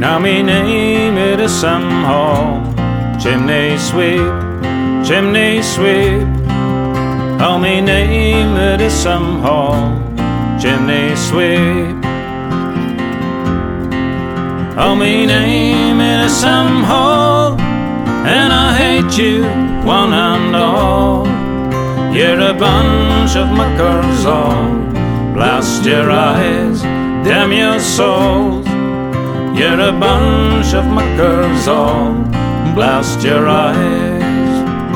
Now me name it is Sam Hall. Chimney sweep, chimney sweep. Oh, me name it is Sam Hall. Chimney sweep. Oh, me name is Sam Hall, and I hate you one and all. You're a bunch of muckers all. Blast your eyes, damn your souls. You're a bunch of muckers all. Blast your eyes.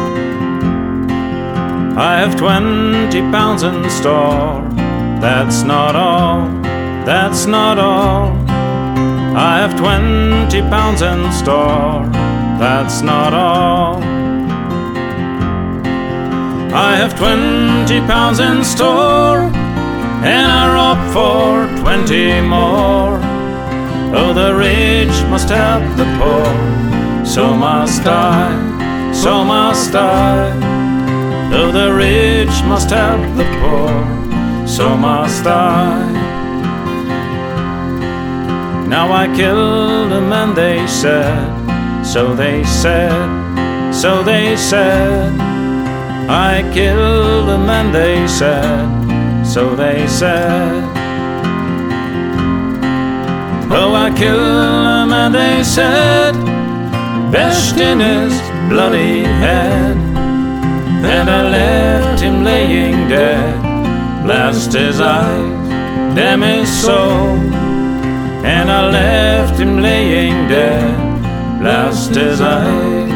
I have 20 pounds in store. That's not all, that's not all. I have 20 pounds in store. That's not all. I have 20 pounds in store, and I rob for 20 more. Oh, the rich must help the poor. So must I, so must I. Oh, the rich must help the poor. So must I. Now I killed them and they said, so they said, so they said. I killed them and they said, so they said. Oh, I killed them and they said, bashed in his bloody head. Then I left him laying dead. Blast his eyes, damn his soul. And I left him laying dead. Blast his eyes.